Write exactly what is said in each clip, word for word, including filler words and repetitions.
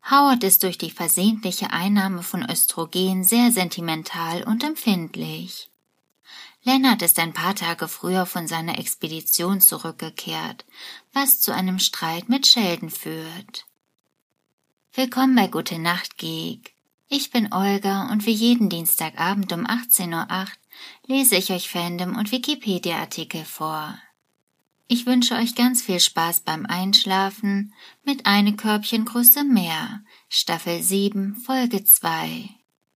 Howard ist durch die versehentliche Einnahme von Östrogen sehr sentimental und empfindlich. Leonard ist ein paar Tage früher von seiner Expedition zurückgekehrt, was zu einem Streit mit Sheldon führt. Willkommen bei Gute Nacht Geek. Ich bin Olga und wie jeden Dienstagabend um achtzehn Uhr acht lese ich euch Fandom- und Wikipedia-Artikel vor. Ich wünsche euch ganz viel Spaß beim Einschlafen mit Eine Körbchengröße mehr, Staffel sieben, Folge zwei.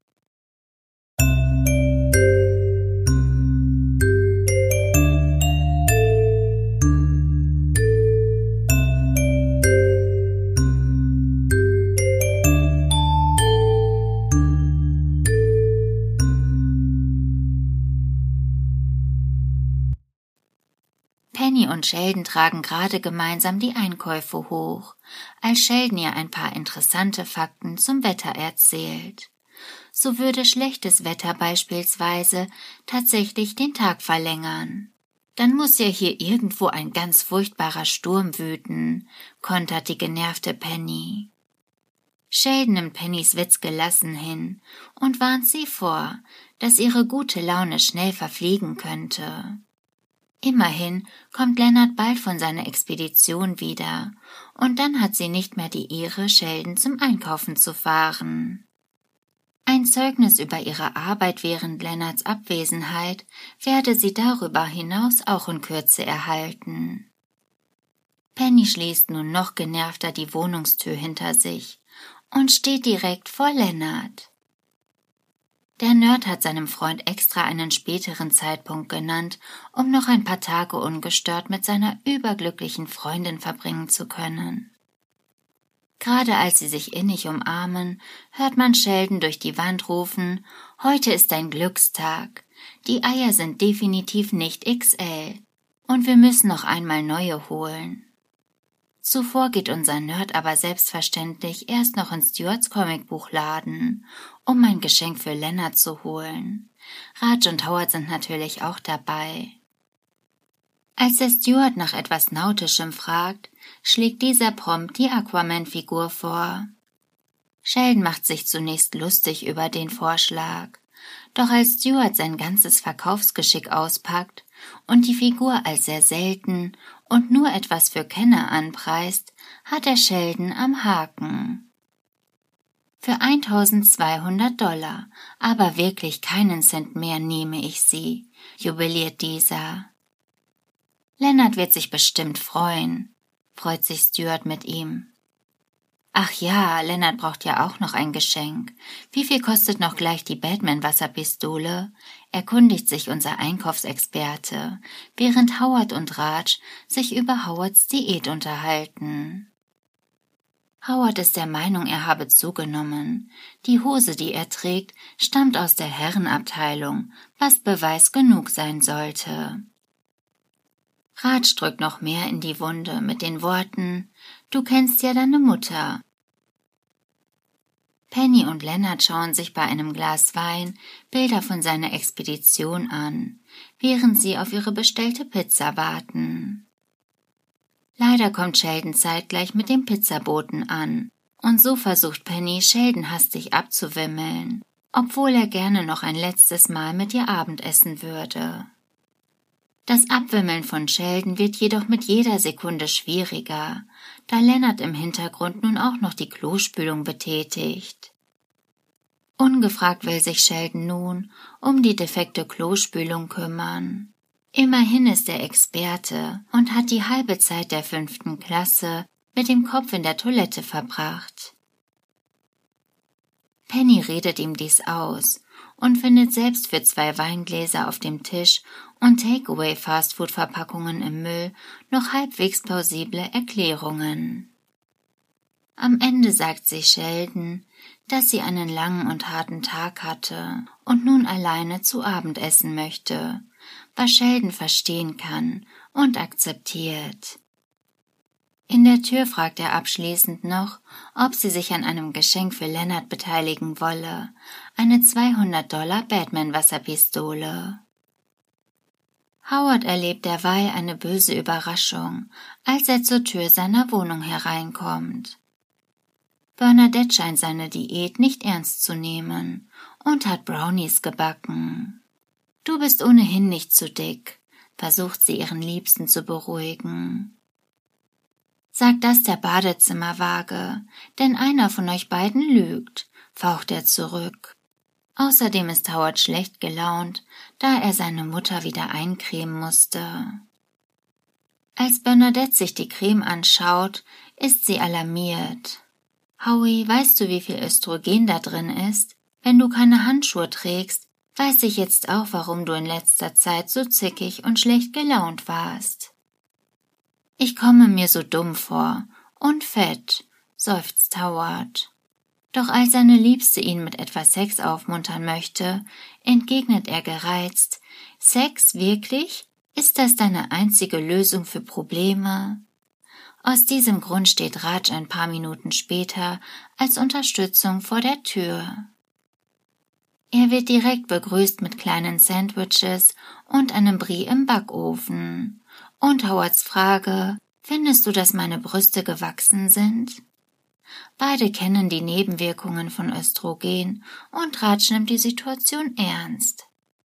Penny und Sheldon tragen gerade gemeinsam die Einkäufe hoch, als Sheldon ihr ein paar interessante Fakten zum Wetter erzählt. So würde schlechtes Wetter beispielsweise tatsächlich den Tag verlängern. Dann muss ja hier irgendwo ein ganz furchtbarer Sturm wüten, kontert die genervte Penny. Sheldon nimmt Pennys Witz gelassen hin und warnt sie vor, dass ihre gute Laune schnell verfliegen könnte. Immerhin kommt Leonard bald von seiner Expedition wieder, und dann hat sie nicht mehr die Ehre, Sheldon zum Einkaufen zu fahren. Ein Zeugnis über ihre Arbeit während Leonards Abwesenheit werde sie darüber hinaus auch in Kürze erhalten. Penny schließt nun noch genervter die Wohnungstür hinter sich und steht direkt vor Leonard. Der Nerd hat seinem Freund extra einen späteren Zeitpunkt genannt, um noch ein paar Tage ungestört mit seiner überglücklichen Freundin verbringen zu können. Gerade als sie sich innig umarmen, hört man Sheldon durch die Wand rufen: »Heute ist ein Glückstag. Die Eier sind definitiv nicht X L und wir müssen noch einmal neue holen.« Zuvor geht unser Nerd aber selbstverständlich erst noch in Stuarts Comicbuchladen, um ein Geschenk für Leonard zu holen. Raj und Howard sind natürlich auch dabei. Als der Stuart nach etwas Nautischem fragt, schlägt dieser prompt die Aquaman-Figur vor. Sheldon macht sich zunächst lustig über den Vorschlag, doch als Stuart sein ganzes Verkaufsgeschick auspackt und die Figur als sehr selten und nur etwas für Kenner anpreist, hat er Sheldon am Haken. Für eintausendzweihundert Dollar, aber wirklich keinen Cent mehr nehme ich sie, jubiliert dieser. Leonard wird sich bestimmt freuen, freut sich Stuart mit ihm. Ach ja, Leonard braucht ja auch noch ein Geschenk. Wie viel kostet noch gleich die Batman-Wasserpistole? Erkundigt sich unser Einkaufsexperte, während Howard und Raj sich über Howards Diät unterhalten. Howard ist der Meinung, er habe zugenommen. Die Hose, die er trägt, stammt aus der Herrenabteilung, was Beweis genug sein sollte. Raj drückt noch mehr in die Wunde mit den Worten: »Du kennst ja deine Mutter.« Penny und Leonard schauen sich bei einem Glas Wein Bilder von seiner Expedition an, während sie auf ihre bestellte Pizza warten. Leider kommt Sheldon zeitgleich mit dem Pizzaboten an, und so versucht Penny, Sheldon hastig abzuwimmeln, obwohl er gerne noch ein letztes Mal mit ihr Abendessen würde. Das Abwimmeln von Sheldon wird jedoch mit jeder Sekunde schwieriger, da Leonard im Hintergrund nun auch noch die Klospülung betätigt. Ungefragt will sich Sheldon nun um die defekte Klospülung kümmern. Immerhin ist er Experte und hat die halbe Zeit der fünften Klasse mit dem Kopf in der Toilette verbracht. Penny redet ihm dies aus und findet selbst für zwei Weingläser auf dem Tisch und Takeaway-Fastfood-Verpackungen im Müll noch halbwegs plausible Erklärungen. Am Ende sagt sie Sheldon, dass sie einen langen und harten Tag hatte und nun alleine zu Abend essen möchte, was Sheldon verstehen kann und akzeptiert. In der Tür fragt er abschließend noch, ob sie sich an einem Geschenk für Leonard beteiligen wolle, eine zweihundert Dollar Batman-Wasserpistole. Howard erlebt derweil eine böse Überraschung, als er zur Tür seiner Wohnung hereinkommt. Bernadette scheint seine Diät nicht ernst zu nehmen und hat Brownies gebacken. »Du bist ohnehin nicht zu dick«, versucht sie ihren Liebsten zu beruhigen. »Sag das der Badezimmerwaage, denn einer von euch beiden lügt«, faucht er zurück. Außerdem ist Howard schlecht gelaunt, da er seine Mutter wieder eincremen musste. Als Bernadette sich die Creme anschaut, ist sie alarmiert. »Howie, weißt du, wie viel Östrogen da drin ist? Wenn du keine Handschuhe trägst, weiß ich jetzt auch, warum du in letzter Zeit so zickig und schlecht gelaunt warst.« »Ich komme mir so dumm vor und fett«, seufzt Howard. Doch als seine Liebste ihn mit etwas Sex aufmuntern möchte, entgegnet er gereizt: »Sex, wirklich? Ist das deine einzige Lösung für Probleme?« Aus diesem Grund steht Raj ein paar Minuten später als Unterstützung vor der Tür. Er wird direkt begrüßt mit kleinen Sandwiches und einem Brie im Backofen. Und Howards Frage: »Findest du, dass meine Brüste gewachsen sind?« Beide kennen die Nebenwirkungen von Östrogen und Raj nimmt die Situation ernst.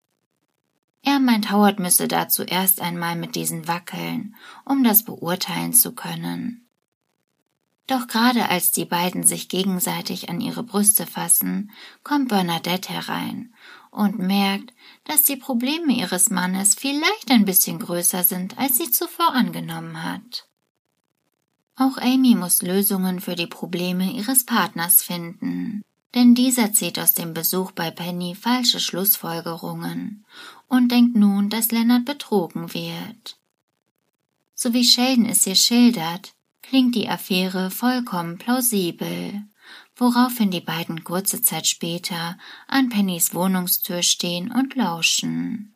Er meint, Howard müsse dazu erst einmal mit diesen wackeln, um das beurteilen zu können. Doch gerade als die beiden sich gegenseitig an ihre Brüste fassen, kommt Bernadette herein und merkt, dass die Probleme ihres Mannes vielleicht ein bisschen größer sind, als sie zuvor angenommen hat. Auch Amy muss Lösungen für die Probleme ihres Partners finden, denn dieser zieht aus dem Besuch bei Penny falsche Schlussfolgerungen und denkt nun, dass Leonard betrogen wird. So wie Sheldon es ihr schildert, klingt die Affäre vollkommen plausibel, woraufhin die beiden kurze Zeit später an Pennys Wohnungstür stehen und lauschen.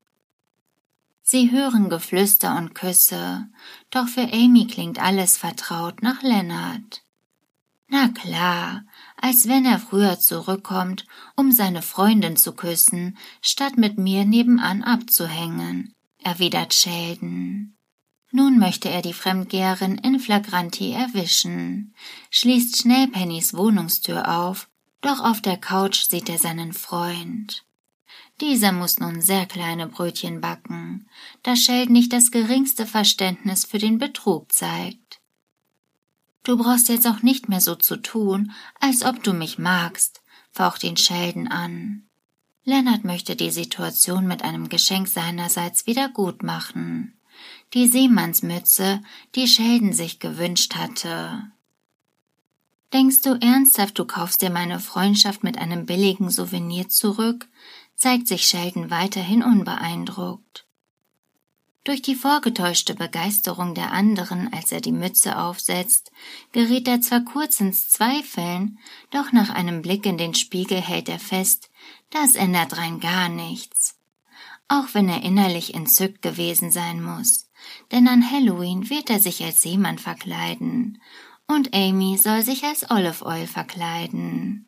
Sie hören Geflüster und Küsse, doch für Amy klingt alles vertraut nach Leonard. Na klar, als wenn er früher zurückkommt, um seine Freundin zu küssen, statt mit mir nebenan abzuhängen, erwidert Sheldon. Nun möchte er die Fremdgeherin in flagranti erwischen, schließt schnell Pennys Wohnungstür auf, doch auf der Couch sieht er seinen Freund. Dieser muss nun sehr kleine Brötchen backen, da Sheldon nicht das geringste Verständnis für den Betrug zeigt. »Du brauchst jetzt auch nicht mehr so zu tun, als ob du mich magst«, faucht ihn Sheldon an. Leonard möchte die Situation mit einem Geschenk seinerseits wieder gut machen. Die Seemannsmütze, die Sheldon sich gewünscht hatte. »Denkst du ernsthaft, du kaufst dir meine Freundschaft mit einem billigen Souvenir zurück?«, zeigt sich Sheldon weiterhin unbeeindruckt. Durch die vorgetäuschte Begeisterung der anderen, als er die Mütze aufsetzt, gerät er zwar kurz ins Zweifeln, doch nach einem Blick in den Spiegel hält er fest, das ändert rein gar nichts. Auch wenn er innerlich entzückt gewesen sein muss, denn an Halloween wird er sich als Seemann verkleiden und Amy soll sich als Olive Oil verkleiden.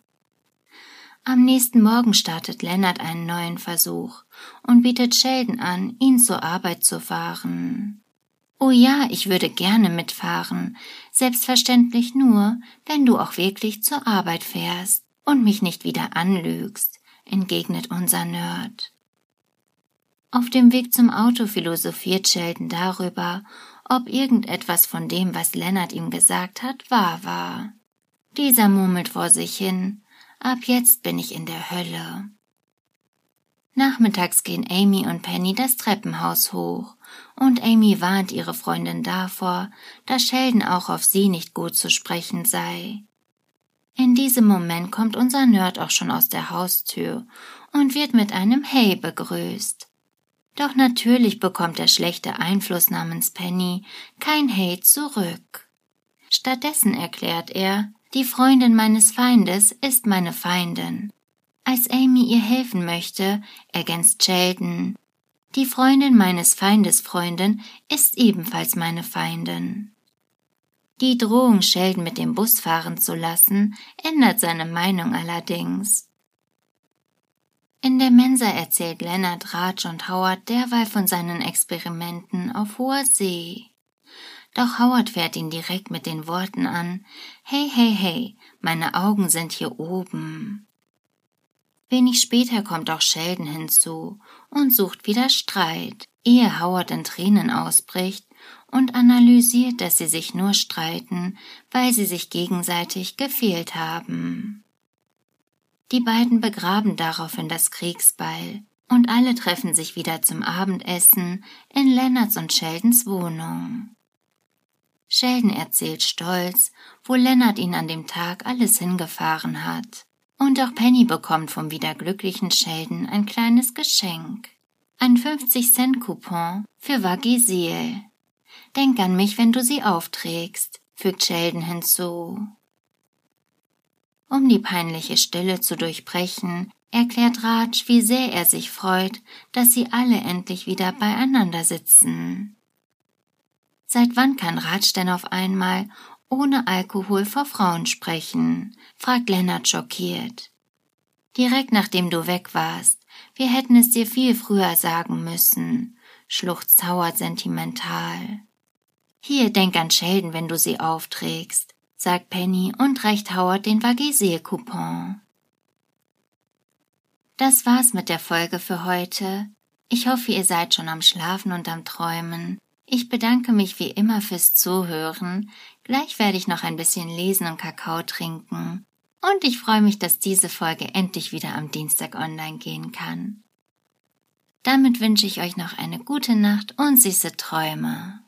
Am nächsten Morgen startet Leonard einen neuen Versuch und bietet Sheldon an, ihn zur Arbeit zu fahren. »Oh ja, ich würde gerne mitfahren, selbstverständlich nur, wenn du auch wirklich zur Arbeit fährst und mich nicht wieder anlügst«, entgegnet unser Nerd. Auf dem Weg zum Auto philosophiert Sheldon darüber, ob irgendetwas von dem, was Leonard ihm gesagt hat, wahr war. Dieser murmelt vor sich hin: »Ab jetzt bin ich in der Hölle.« Nachmittags gehen Amy und Penny das Treppenhaus hoch, und Amy warnt ihre Freundin davor, dass Sheldon auch auf sie nicht gut zu sprechen sei. In diesem Moment kommt unser Nerd auch schon aus der Haustür und wird mit einem Hey begrüßt. Doch natürlich bekommt der schlechte Einfluss namens Penny kein Hey zurück. Stattdessen erklärt er: »Die Freundin meines Feindes ist meine Feindin.« Als Amy ihr helfen möchte, ergänzt Sheldon: »Die Freundin meines Feindes Freundin ist ebenfalls meine Feindin.« Die Drohung, Sheldon mit dem Bus fahren zu lassen, ändert seine Meinung allerdings. In der Mensa erzählt Leonard Raj und Howard derweil von seinen Experimenten auf hoher See. Doch Howard fährt ihn direkt mit den Worten an: »Hey, hey, hey, meine Augen sind hier oben.« Wenig später kommt auch Sheldon hinzu und sucht wieder Streit, ehe Howard in Tränen ausbricht und analysiert, dass sie sich nur streiten, weil sie sich gegenseitig gefehlt haben. Die beiden begraben daraufhin das Kriegsbeil und alle treffen sich wieder zum Abendessen in Leonards und Sheldons Wohnung. Sheldon erzählt stolz, wo Leonard ihn an dem Tag alles hingefahren hat. Und auch Penny bekommt vom wieder glücklichen Sheldon ein kleines Geschenk. Ein fünfzig-Cent-Coupon für Vagisil. »Denk an mich, wenn du sie aufträgst«, fügt Sheldon hinzu. Um die peinliche Stille zu durchbrechen, erklärt Raj, wie sehr er sich freut, dass sie alle endlich wieder beieinander sitzen. Seit wann kann Raj denn auf einmal ohne Alkohol vor Frauen sprechen?, fragt Leonard schockiert. »Direkt nachdem du weg warst. Wir hätten es dir viel früher sagen müssen«, schluchzt Howard sentimental. »Hier, denk an Sheldon, wenn du sie aufträgst«, sagt Penny und reicht Howard den Vagisil-Coupon. Das war's mit der Folge für heute. Ich hoffe, ihr seid schon am Schlafen und am Träumen. Ich bedanke mich wie immer fürs Zuhören. Gleich werde ich noch ein bisschen lesen und Kakao trinken. Und ich freue mich, dass diese Folge endlich wieder am Dienstag online gehen kann. Damit wünsche ich euch noch eine gute Nacht und süße Träume.